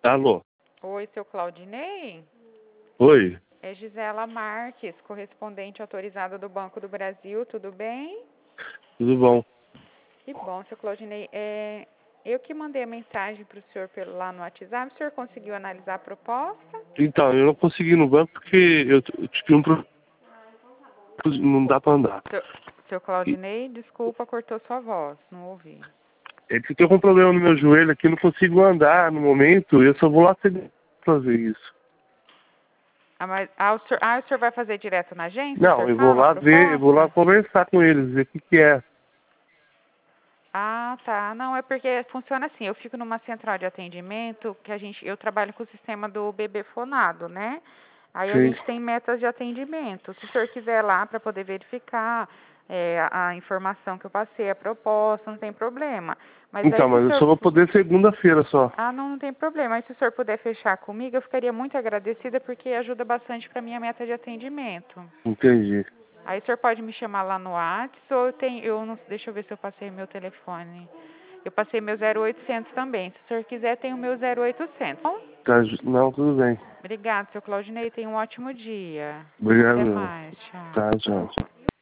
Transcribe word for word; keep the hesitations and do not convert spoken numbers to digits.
Alô? Oi, seu Claudinei? Oi? É Gisela Marques, correspondente autorizada do Banco do Brasil, tudo bem? Tudo bom? Que bom, seu Claudinei. É, eu que mandei a mensagem para o senhor pelo, lá no WhatsApp, o senhor conseguiu analisar a proposta? Então, eu não consegui ir no banco porque eu, eu tive um problema. Não dá pra andar. Seu, seu E, Claudinei, desculpa, cortou sua voz, não ouvi. é que eu tô com um problema no meu joelho aqui, não consigo andar no momento, eu só vou lá fazer isso. Ah, mas, ah, o senhor, ah, o senhor vai fazer direto na agência? O Não, senhor eu vou fala a lá ver, eu vou lá proposta? conversar com eles, ver o que que é. Ah, tá. Não, é porque funciona assim. Eu fico numa central de atendimento que a gente, eu trabalho com o sistema do bebê fonado, né? Aí a Sim. gente tem metas de atendimento. Se o senhor quiser lá para poder verificar é, a, a informação que eu passei, a proposta, não tem problema. Mas aí Então, se o mas eu senhor... só vou poder segunda-feira só. Ah, não, não tem problema. Aí se o senhor puder fechar comigo, eu ficaria muito agradecida porque ajuda bastante para minha meta de atendimento. Entendi. Aí o senhor pode me chamar lá no WhatsApp ou eu tenho, eu não, deixa eu ver se eu passei meu telefone. Eu passei meu zero oitocentos também. Se o senhor quiser, tem o meu zero oitocentos. Bom, Tá, não, tudo bem. obrigado, seu Claudinei. Tenha um ótimo dia. Até Obrigado. mais. Tchau. Tá, tchau.